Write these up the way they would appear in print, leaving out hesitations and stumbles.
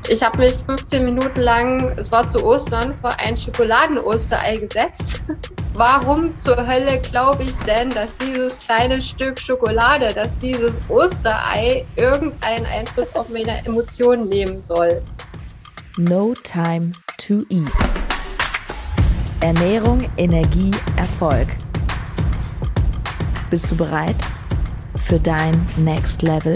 Ich habe mich 15 Minuten lang, es war zu Ostern, vor ein Schokoladen-Osterei gesetzt. Warum zur Hölle glaube ich denn, dass dieses kleine Stück Schokolade, dass dieses Osterei irgendeinen Einfluss auf meine Emotionen nehmen soll? No Time to Eat. Ernährung, Energie, Erfolg. Bist du bereit für dein Next Level?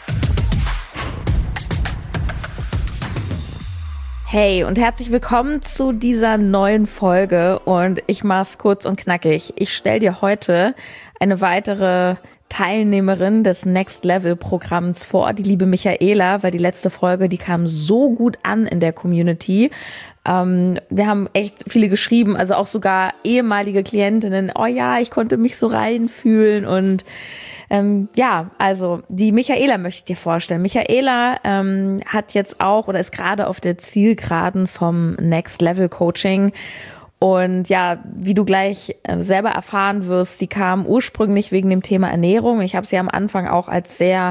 Hey und herzlich willkommen zu dieser neuen Folge und ich mach's kurz und knackig. Ich stelle dir heute eine weitere Teilnehmerin des Next Level Programms vor, die liebe Michaela, weil die letzte Folge, die kam so gut an in der Community. Wir haben echt viele geschrieben, also auch sogar ehemalige Klientinnen, oh ja, ich konnte mich so reinfühlen und also die Michaela möchte ich dir vorstellen. Michaela hat jetzt auch oder ist gerade auf der Zielgeraden vom Next Level Coaching. Und ja, wie du gleich selber erfahren wirst, sie kam ursprünglich wegen dem Thema Ernährung. Ich habe sie am Anfang auch als sehr,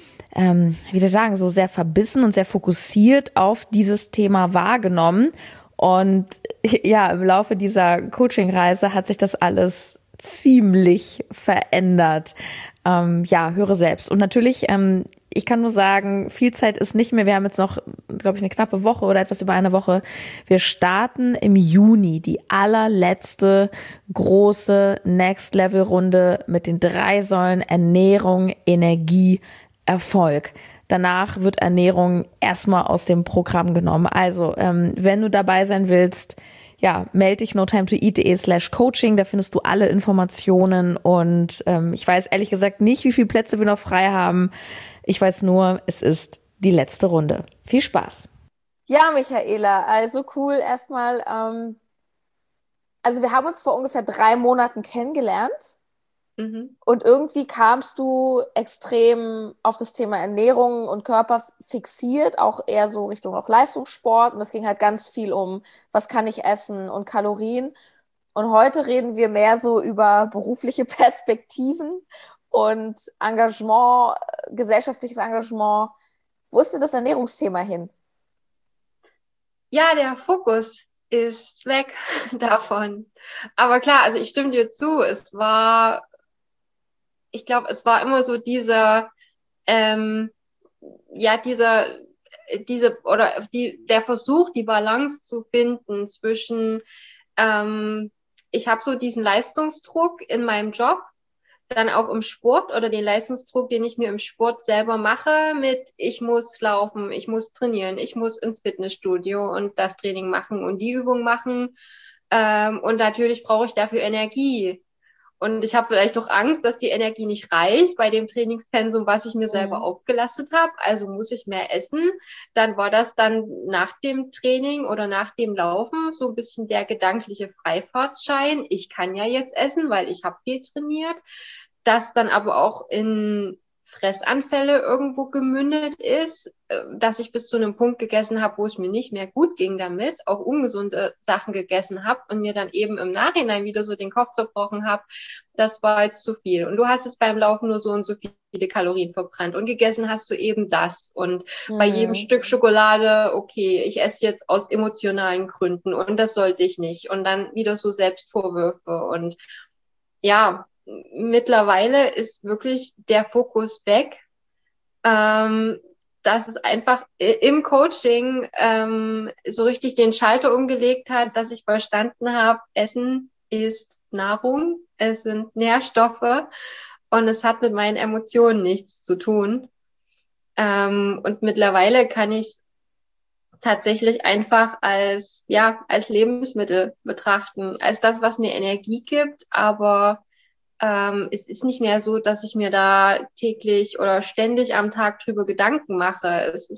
so sehr verbissen und sehr fokussiert auf dieses Thema wahrgenommen. Und ja, im Laufe dieser Coaching-Reise hat sich das alles ziemlich verändert. Höre selbst. Und natürlich, ich kann nur sagen, viel Zeit ist nicht mehr. Wir haben jetzt noch, glaube ich, eine knappe Woche oder etwas über eine Woche. Wir starten im Juni die allerletzte große Next-Level-Runde mit den 3 Säulen Ernährung, Energie, Erfolg. Danach wird Ernährung erstmal aus dem Programm genommen. Also, wenn du dabei sein willst, ja, melde dich notimetoeat.de/coaching, da findest du alle Informationen und ich weiß ehrlich gesagt nicht, wie viele Plätze wir noch frei haben. Ich weiß nur, es ist die letzte Runde. Viel Spaß. Ja, Michaela, also cool erstmal. Also wir haben uns vor ungefähr 3 Monaten kennengelernt. Und irgendwie kamst du extrem auf das Thema Ernährung und Körper fixiert, auch eher so Richtung auch Leistungssport. Und es ging halt ganz viel um, was kann ich essen und Kalorien. Und heute reden wir mehr so über berufliche Perspektiven und Engagement, gesellschaftliches Engagement. Wo ist denn das Ernährungsthema hin? Ja, der Fokus ist weg davon. Aber klar, also ich stimme dir zu, ich glaube, es war immer so der Versuch, die Balance zu finden zwischen, ich habe so diesen Leistungsdruck in meinem Job, dann auch im Sport oder den Leistungsdruck, den ich mir im Sport selber mache mit, ich muss laufen, ich muss trainieren, ich muss ins Fitnessstudio und das Training machen und die Übung machen. Und natürlich brauche ich dafür Energie. Und ich habe vielleicht auch Angst, dass die Energie nicht reicht bei dem Trainingspensum, was ich mir selber aufgelastet habe. Also muss ich mehr essen. Dann war das dann nach dem Training oder nach dem Laufen so ein bisschen der gedankliche Freifahrtschein. Ich kann ja jetzt essen, weil ich habe viel trainiert. Das dann aber auch in Fressanfälle irgendwo gemündet ist, dass ich bis zu einem Punkt gegessen habe, wo es mir nicht mehr gut ging damit, auch ungesunde Sachen gegessen habe und mir dann eben im Nachhinein wieder so den Kopf zerbrochen habe, das war jetzt zu viel. Und du hast jetzt beim Laufen nur so und so viele Kalorien verbrannt und gegessen hast du eben das. Und bei jedem Stück Schokolade, okay, ich esse jetzt aus emotionalen Gründen und das sollte ich nicht. Und dann wieder so Selbstvorwürfe und ja, mittlerweile ist wirklich der Fokus weg, dass es einfach im Coaching so richtig den Schalter umgelegt hat, dass ich verstanden habe, Essen ist Nahrung, es sind Nährstoffe und es hat mit meinen Emotionen nichts zu tun. Und mittlerweile kann ich es tatsächlich einfach als Lebensmittel betrachten, als das, was mir Energie gibt, aber es ist nicht mehr so, dass ich mir da täglich oder ständig am Tag drüber Gedanken mache.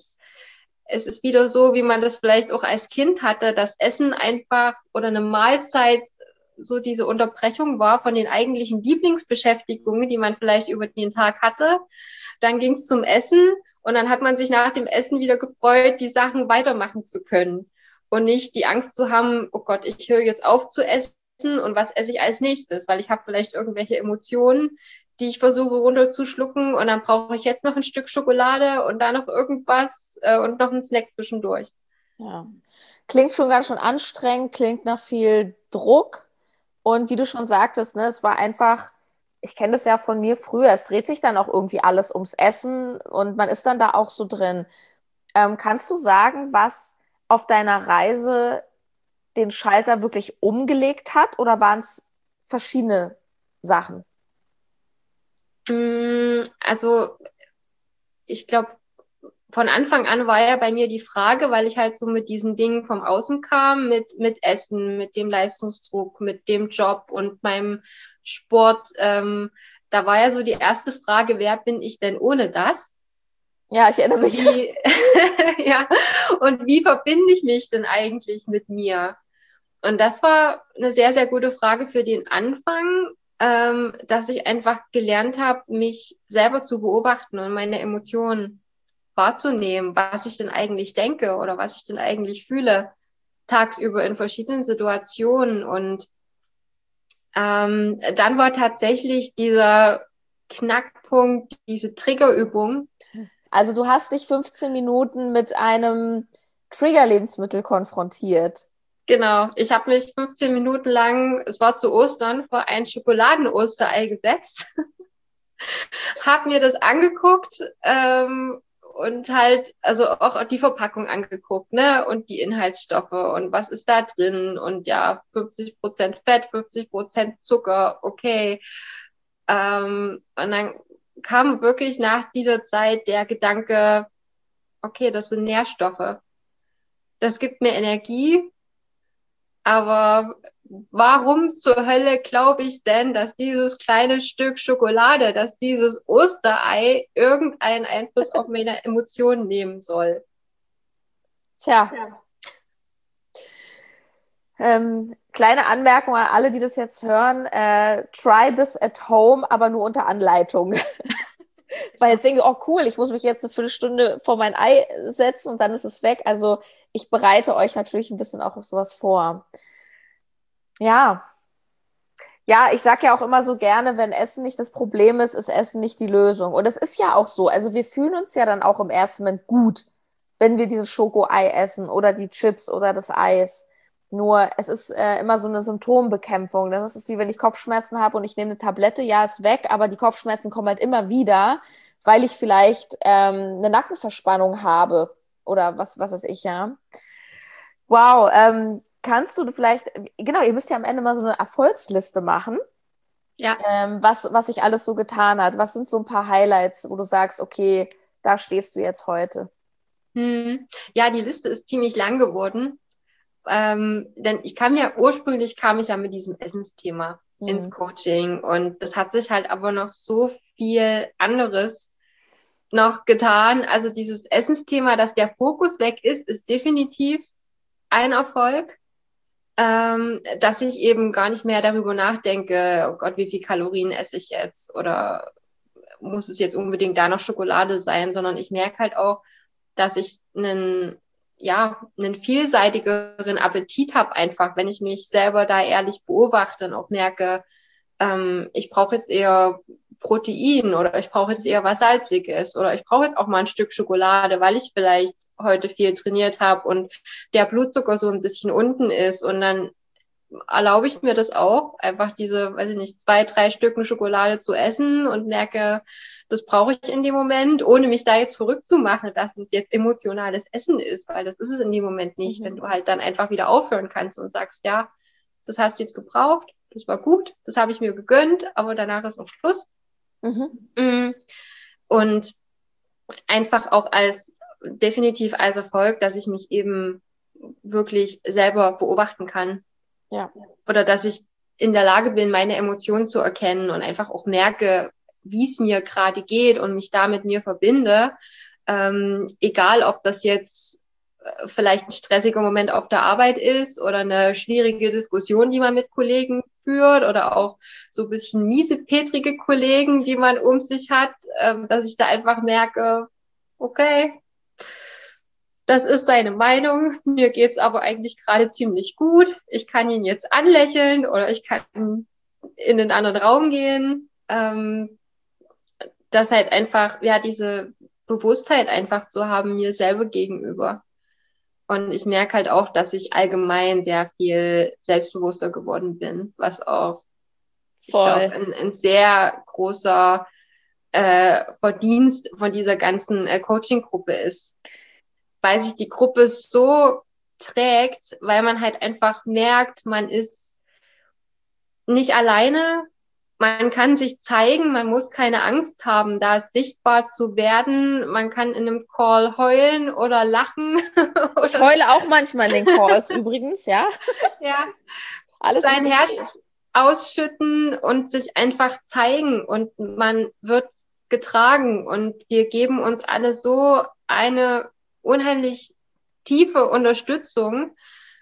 Es ist wieder so, wie man das vielleicht auch als Kind hatte, dass Essen einfach oder eine Mahlzeit so diese Unterbrechung war von den eigentlichen Lieblingsbeschäftigungen, die man vielleicht über den Tag hatte. Dann ging es zum Essen und dann hat man sich nach dem Essen wieder gefreut, die Sachen weitermachen zu können und nicht die Angst zu haben, oh Gott, ich höre jetzt auf zu essen und was esse ich als nächstes, weil ich habe vielleicht irgendwelche Emotionen, die ich versuche runterzuschlucken und dann brauche ich jetzt noch ein Stück Schokolade und da noch irgendwas und noch einen Snack zwischendurch. Ja. Klingt schon ganz schön anstrengend, klingt nach viel Druck. Und wie du schon sagtest, ne, es war einfach, ich kenne das ja von mir früher, es dreht sich dann auch irgendwie alles ums Essen und man ist dann da auch so drin. Kannst du sagen, was auf deiner Reise den Schalter wirklich umgelegt hat oder waren es verschiedene Sachen? Also ich glaube, von Anfang an war ja bei mir die Frage, weil ich halt so mit diesen Dingen vom Außen kam, mit Essen, mit dem Leistungsdruck, mit dem Job und meinem Sport. Da war ja so die erste Frage, wer bin ich denn ohne das? Ja, ich erinnere mich. Ja, und wie verbinde ich mich denn eigentlich mit mir? Und das war eine sehr, sehr gute Frage für den Anfang, dass ich einfach gelernt habe, mich selber zu beobachten und meine Emotionen wahrzunehmen, was ich denn eigentlich denke oder was ich denn eigentlich fühle, tagsüber in verschiedenen Situationen. Und dann war tatsächlich dieser Knackpunkt, diese Triggerübung. Also du hast dich 15 Minuten mit einem Trigger-Lebensmittel konfrontiert. Genau, ich habe mich 15 Minuten lang, es war zu Ostern, vor ein Schokoladen-Osterei gesetzt, habe mir das angeguckt und halt, also auch die Verpackung angeguckt, ne, und die Inhaltsstoffe und was ist da drin und ja, 50% Fett, 50% Zucker, okay. Und dann kam wirklich nach dieser Zeit der Gedanke, okay, das sind Nährstoffe. Das gibt mir Energie, aber warum zur Hölle glaube ich denn, dass dieses kleine Stück Schokolade, dass dieses Osterei irgendeinen Einfluss auf meine Emotionen nehmen soll? Tja, Ja. kleine Anmerkung an alle, die das jetzt hören. Try this at home, aber nur unter Anleitung. Weil jetzt denke ich, oh cool, ich muss mich jetzt eine Viertelstunde vor mein Ei setzen und dann ist es weg. Also ich bereite euch natürlich ein bisschen auch auf sowas vor. Ja. Ja, ich sage ja auch immer so gerne, wenn Essen nicht das Problem ist, ist Essen nicht die Lösung. Und es ist ja auch so. Also wir fühlen uns ja dann auch im ersten Moment gut, wenn wir dieses Schokoei essen oder die Chips oder das Eis. Nur es ist immer so eine Symptombekämpfung. Das ist wie wenn ich Kopfschmerzen habe und ich nehme eine Tablette, ja, ist weg, aber die Kopfschmerzen kommen halt immer wieder, weil ich vielleicht eine Nackenverspannung habe oder was weiß ich, ja. Wow, kannst du vielleicht, genau, ihr müsst ja am Ende mal so eine Erfolgsliste machen, Ja. was sich alles so getan hat. Was sind so ein paar Highlights, wo du sagst, okay, da stehst du jetzt heute? Ja, die Liste ist ziemlich lang geworden. Denn ursprünglich kam ich ja mit diesem Essensthema ins Coaching und das hat sich halt aber noch so viel anderes noch getan. Also dieses Essensthema, dass der Fokus weg ist, ist definitiv ein Erfolg, dass ich eben gar nicht mehr darüber nachdenke, oh Gott, wie viel Kalorien esse ich jetzt oder muss es jetzt unbedingt da noch Schokolade sein, sondern ich merke halt auch, dass ich einen vielseitigeren Appetit habe, einfach, wenn ich mich selber da ehrlich beobachte und auch merke, ich brauche jetzt eher Protein oder ich brauche jetzt eher was Salziges oder ich brauche jetzt auch mal ein Stück Schokolade, weil ich vielleicht heute viel trainiert habe und der Blutzucker so ein bisschen unten ist und dann erlaube ich mir das auch, einfach diese, weiß ich nicht, 2, 3 Stücken Schokolade zu essen und merke, das brauche ich in dem Moment, ohne mich da jetzt verrückt zu machen, dass es jetzt emotionales Essen ist, weil das ist es in dem Moment nicht, wenn du halt dann einfach wieder aufhören kannst und sagst, ja, das hast du jetzt gebraucht, das war gut, das habe ich mir gegönnt, aber danach ist auch Schluss. Und einfach auch definitiv als Erfolg, dass ich mich eben wirklich selber beobachten kann. Ja. Oder dass ich in der Lage bin, meine Emotionen zu erkennen und einfach auch merke, wie es mir gerade geht und mich da mit mir verbinde. Egal, ob das jetzt vielleicht ein stressiger Moment auf der Arbeit ist oder eine schwierige Diskussion, die man mit Kollegen führt oder auch so ein bisschen miesepetrige Kollegen, die man um sich hat, dass ich da einfach merke, okay, das ist seine Meinung. Mir geht's aber eigentlich gerade ziemlich gut. Ich kann ihn jetzt anlächeln oder ich kann in den anderen Raum gehen. das halt einfach, ja, diese Bewusstheit einfach zu haben mir selber gegenüber. Und ich merke halt auch, dass ich allgemein sehr viel selbstbewusster geworden bin, was auch, ich glaube, ein sehr großer Verdienst von dieser ganzen Coaching-Gruppe ist, weil sich die Gruppe so trägt, weil man halt einfach merkt, man ist nicht alleine, man kann sich zeigen, man muss keine Angst haben, da sichtbar zu werden. Man kann in einem Call heulen oder lachen. Ich heule auch manchmal in den Calls übrigens, ja. Ja, alles sein ist okay. Herz ausschütten und sich einfach zeigen und man wird getragen und wir geben uns alle so eine unheimlich tiefe Unterstützung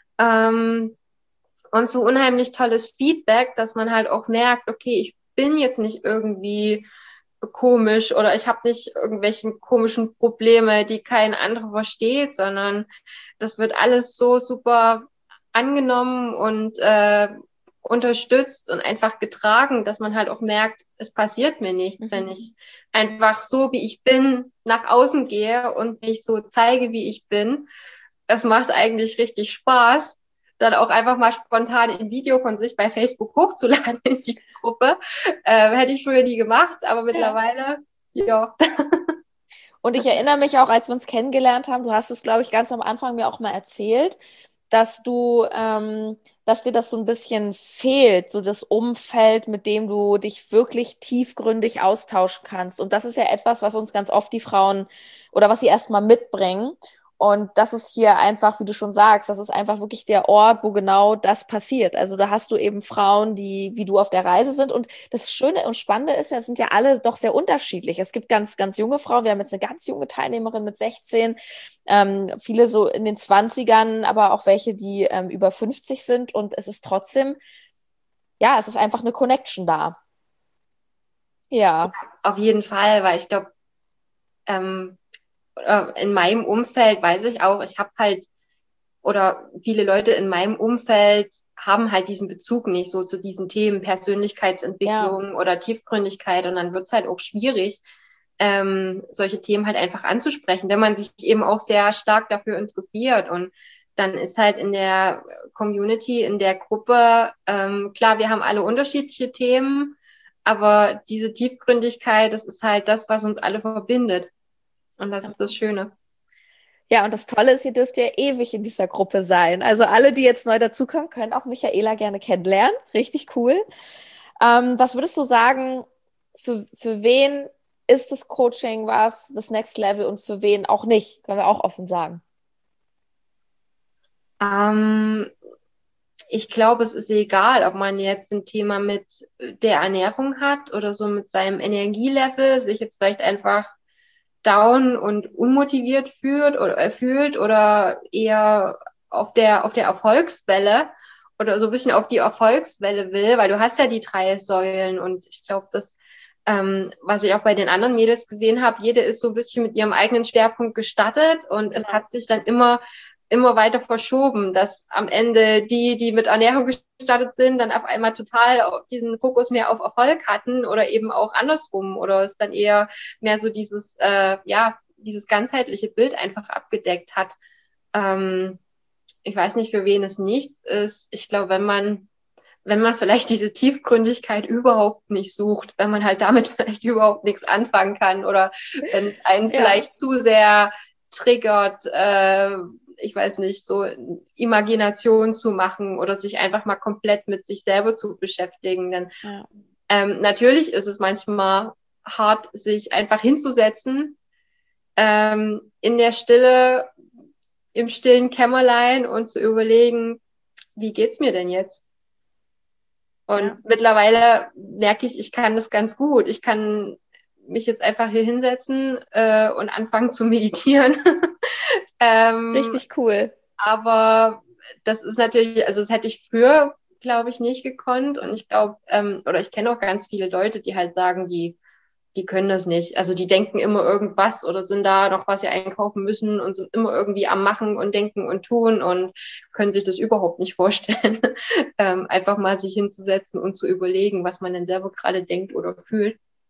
und so unheimlich tolles Feedback, dass man halt auch merkt, okay, ich bin jetzt nicht irgendwie komisch oder ich habe nicht irgendwelchen komischen Probleme, die kein anderer versteht, sondern das wird alles so super angenommen und unterstützt und einfach getragen, dass man halt auch merkt, es passiert mir nichts, wenn ich einfach so, wie ich bin, nach außen gehe und mich so zeige, wie ich bin. Es macht eigentlich richtig Spaß, dann auch einfach mal spontan ein Video von sich bei Facebook hochzuladen in die Gruppe. Hätte ich früher nie gemacht, aber mittlerweile, ja. Und ich erinnere mich auch, als wir uns kennengelernt haben, du hast es, glaube ich, ganz am Anfang mir auch mal erzählt, dass dass dir das so ein bisschen fehlt, so das Umfeld, mit dem du dich wirklich tiefgründig austauschen kannst. Und das ist ja etwas, was uns ganz oft die Frauen oder was sie erstmal mitbringen. Und das ist hier einfach, wie du schon sagst, das ist einfach wirklich der Ort, wo genau das passiert. Also da hast du eben Frauen, die wie du auf der Reise sind. Und das Schöne und Spannende ist ja, es sind ja alle doch sehr unterschiedlich. Es gibt ganz, ganz junge Frauen. Wir haben jetzt eine ganz junge Teilnehmerin mit 16, viele so in den 20ern, aber auch welche, die über 50 sind. Und es ist trotzdem, ja, es ist einfach eine Connection da. Ja. Auf jeden Fall, weil ich glaube, in meinem Umfeld weiß ich auch, ich habe halt, oder viele Leute in meinem Umfeld haben halt diesen Bezug nicht so zu diesen Themen Persönlichkeitsentwicklung oder Tiefgründigkeit und dann wird es halt auch schwierig, solche Themen halt einfach anzusprechen, wenn man sich eben auch sehr stark dafür interessiert und dann ist halt in der Community, in der Gruppe, klar, wir haben alle unterschiedliche Themen, aber diese Tiefgründigkeit, das ist halt das, was uns alle verbindet. Und das ist das Schöne. Ja, und das Tolle ist, ihr dürft ja ewig in dieser Gruppe sein. Also alle, die jetzt neu dazukommen, können auch Michaela gerne kennenlernen. Richtig cool. Was würdest du sagen, für wen ist das Coaching was, das Next Level und für wen auch nicht? Können wir auch offen sagen. Ich glaube, es ist egal, ob man jetzt ein Thema mit der Ernährung hat oder so mit seinem Energielevel, sich jetzt vielleicht einfach down und unmotiviert fühlt oder eher auf der Erfolgswelle oder so ein bisschen auf die Erfolgswelle will, weil du hast ja die 3 Säulen und ich glaube, was ich auch bei den anderen Mädels gesehen habe, jede ist so ein bisschen mit ihrem eigenen Schwerpunkt gestartet und es hat sich dann immer weiter verschoben, dass am Ende die mit Ernährung gestartet sind, dann auf einmal total diesen Fokus mehr auf Erfolg hatten oder eben auch andersrum oder es dann eher mehr so dieses ganzheitliche Bild einfach abgedeckt hat. Ich weiß nicht, für wen es nichts ist. Ich glaube, wenn man vielleicht diese Tiefgründigkeit überhaupt nicht sucht, wenn man halt damit vielleicht überhaupt nichts anfangen kann oder wenn es einen vielleicht zu sehr triggert, ich weiß nicht, so Imagination zu machen oder sich einfach mal komplett mit sich selber zu beschäftigen. Denn natürlich ist es manchmal hart, sich einfach hinzusetzen in der Stille, im stillen Kämmerlein und zu überlegen, wie geht's mir denn jetzt? Und mittlerweile merke ich kann das ganz gut. Ich kann mich jetzt einfach hier hinsetzen und anfangen zu meditieren. Richtig cool. Aber das ist natürlich, also das hätte ich früher, glaube ich, nicht gekonnt. Und ich glaube, oder ich kenne auch ganz viele Leute, die halt sagen, die können das nicht. Also die denken immer irgendwas oder sind da noch was sie einkaufen müssen und sind immer irgendwie am Machen und Denken und Tun und können sich das überhaupt nicht vorstellen, einfach mal sich hinzusetzen und zu überlegen, was man denn selber gerade denkt oder fühlt.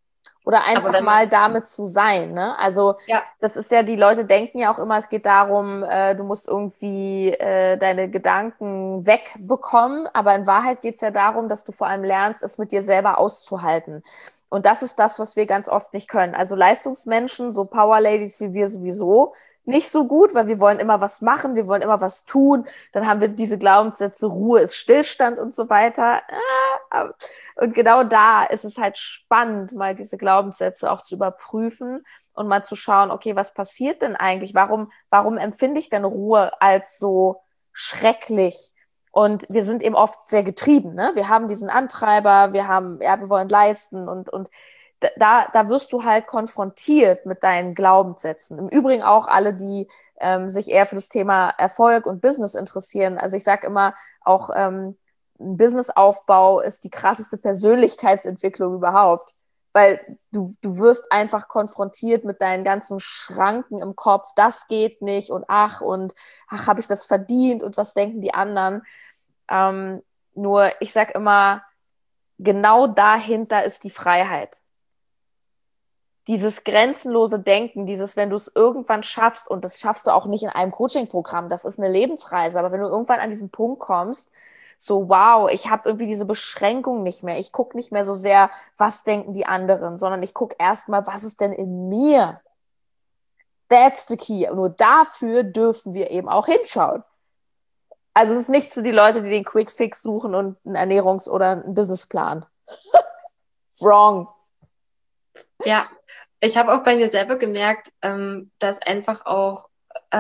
Oder einfach mal damit zu sein, ne? Also das ist ja, die Leute denken ja auch immer, es geht darum, du musst irgendwie deine Gedanken wegbekommen, aber in Wahrheit geht es ja darum, dass du vor allem lernst, es mit dir selber auszuhalten. Und das ist das, was wir ganz oft nicht können. Also Leistungsmenschen, so Power Ladies wie wir sowieso, nicht so gut, weil wir wollen immer was machen, wir wollen immer was tun. Dann haben wir diese Glaubenssätze, Ruhe ist Stillstand und so weiter. Und genau da ist es halt spannend, mal diese Glaubenssätze auch zu überprüfen und mal zu schauen, okay, was passiert denn eigentlich? Warum empfinde ich denn Ruhe als so schrecklich? Und wir sind eben oft sehr getrieben, ne? Wir haben diesen Antreiber, wir wollen leisten und da wirst du halt konfrontiert mit deinen Glaubenssätzen. Im Übrigen auch alle, die sich eher für das Thema Erfolg und Business interessieren. Also ich sage immer, auch ein Businessaufbau ist die krasseste Persönlichkeitsentwicklung überhaupt. Weil du wirst einfach konfrontiert mit deinen ganzen Schranken im Kopf. Das geht nicht und habe ich das verdient und was denken die anderen? Nur ich sage immer, genau dahinter ist die Freiheit. Dieses grenzenlose Denken, wenn du es irgendwann schaffst, und das schaffst du auch nicht in einem Coaching-Programm, das ist eine Lebensreise, aber wenn du irgendwann an diesen Punkt kommst, so wow, ich habe irgendwie diese Beschränkung nicht mehr, ich gucke nicht mehr so sehr, was denken die anderen, sondern ich gucke erstmal, was ist denn in mir? That's the key. Und nur dafür dürfen wir eben auch hinschauen. Also es ist nichts für die Leute, die den Quick Fix suchen und einen Ernährungs- oder einen Businessplan. Wrong. Ja, ich habe auch bei mir selber gemerkt, dass einfach auch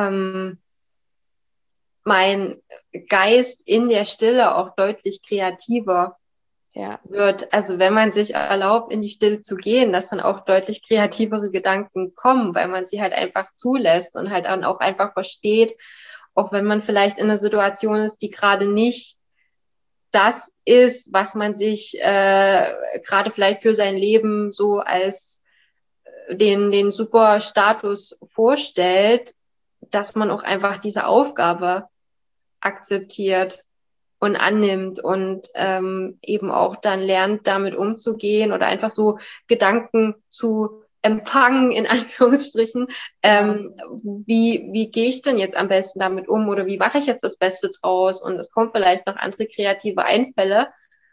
mein Geist in der Stille auch deutlich kreativer wird. Also wenn man sich erlaubt, in die Stille zu gehen, dass dann auch deutlich kreativere Gedanken kommen, weil man sie halt einfach zulässt und halt dann auch einfach versteht, auch wenn man vielleicht in einer Situation ist, die gerade nicht das ist, was man sich gerade vielleicht für sein Leben so als den super Status vorstellt, dass man auch einfach diese Aufgabe akzeptiert und annimmt und eben auch dann lernt, damit umzugehen oder einfach so Gedanken zu empfangen, in Anführungsstrichen. Wie gehe ich denn jetzt am besten damit um oder wie mache ich jetzt das Beste draus? Und es kommen vielleicht noch andere kreative Einfälle,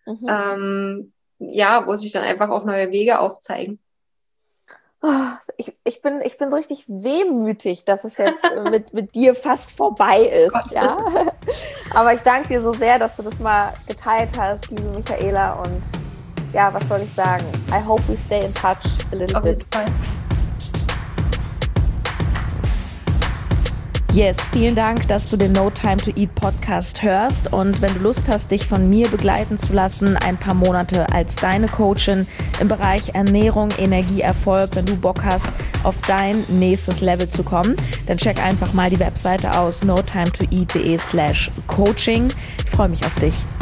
wo sich dann einfach auch neue Wege aufzeigen. Ich bin so richtig wehmütig, dass es jetzt mit dir fast vorbei ist. Ja? Aber ich danke dir so sehr, dass du das mal geteilt hast, liebe Michaela. Und ja, was soll ich sagen? I hope we stay in touch a little bit. Auf jeden Fall. Yes, vielen Dank, dass du den No Time to Eat Podcast hörst, und wenn du Lust hast, dich von mir begleiten zu lassen, ein paar Monate als deine Coachin im Bereich Ernährung, Energie, Erfolg, wenn du Bock hast, auf dein nächstes Level zu kommen, dann check einfach mal die Webseite aus, notimetoeat.de/coaching. Ich freue mich auf dich.